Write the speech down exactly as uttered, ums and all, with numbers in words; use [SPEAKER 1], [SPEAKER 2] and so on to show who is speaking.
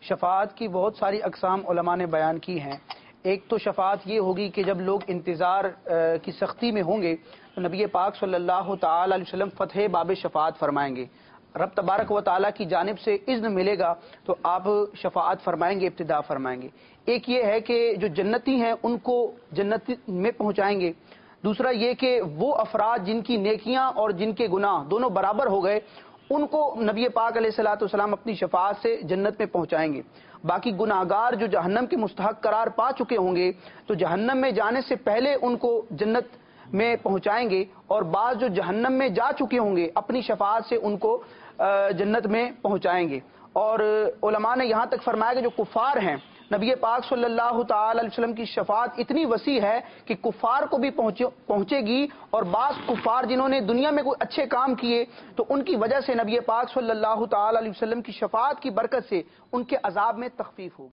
[SPEAKER 1] شفاعت کی بہت ساری اقسام علماء نے بیان کی ہیں۔ ایک تو شفاعت یہ ہوگی کہ جب لوگ انتظار کی سختی میں ہوں گے تو نبی پاک صلی اللہ تعالی علیہ وسلم فتح باب شفاعت فرمائیں گے، رب تبارک و تعالیٰ کی جانب سے اذن ملے گا تو آپ شفاعت فرمائیں گے، ابتدا فرمائیں گے۔ ایک یہ ہے کہ جو جنتی ہیں ان کو جنت میں پہنچائیں گے، دوسرا یہ کہ وہ افراد جن کی نیکیاں اور جن کے گناہ دونوں برابر ہو گئے ان کو نبی پاک علیہ الصلوۃ والسلام اپنی شفاعت سے جنت میں پہنچائیں گے۔ باقی گناہگار جو جہنم کے مستحق قرار پا چکے ہوں گے تو جہنم میں جانے سے پہلے ان کو جنت میں پہنچائیں گے، اور بعض جو جہنم میں جا چکے ہوں گے اپنی شفاعت سے ان کو جنت میں پہنچائیں گے۔ اور علماء نے یہاں تک فرمایا کہ جو کفار ہیں نبی پاک صلی اللہ تعالی علیہ وسلم کی شفاعت اتنی وسیع ہے کہ کفار کو بھی پہنچے گی، اور بعض کفار جنہوں نے دنیا میں کوئی اچھے کام کیے تو ان کی وجہ سے نبی پاک صلی اللہ تعالی علیہ وسلم کی شفاعت کی برکت سے ان کے عذاب میں تخفیف ہوگی۔